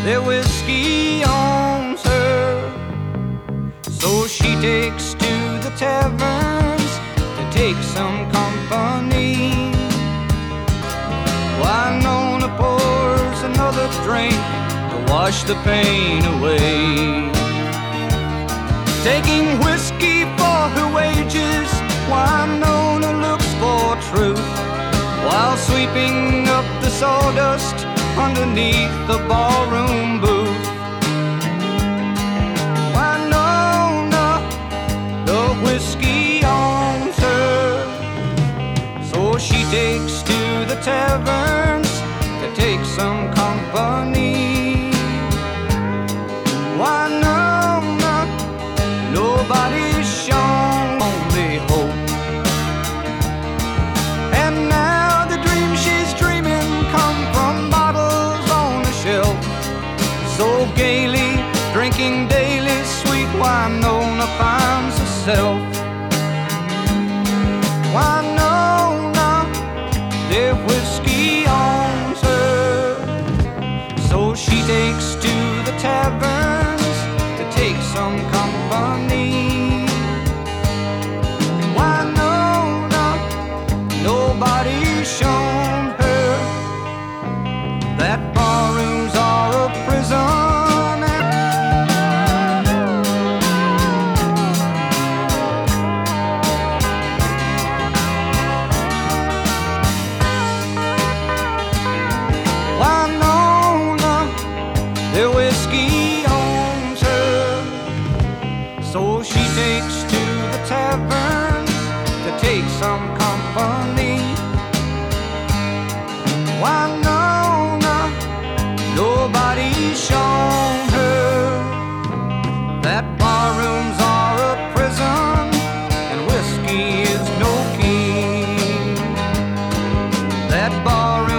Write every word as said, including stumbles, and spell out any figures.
Their whiskey owns her, so she takes to the taverns to take some company. Winona pours another drink to wash the pain away. Taking whiskey for her wages, Winona looks for truth, while sweeping up the sawdust underneath the ballroom booth. Winona, the whiskey owns her, so she takes to the taverns to take some company. Winona, nobody's shown, only hope. And now the dreams she's dreaming come from bottles on a shelf. So gaily, drinking daily, sweet Winona finds herself. Winona, their whiskey owns her, so she takes to the taverns to take some company. Winona, nobody's shown her that barrooms are a prison. Winona, there will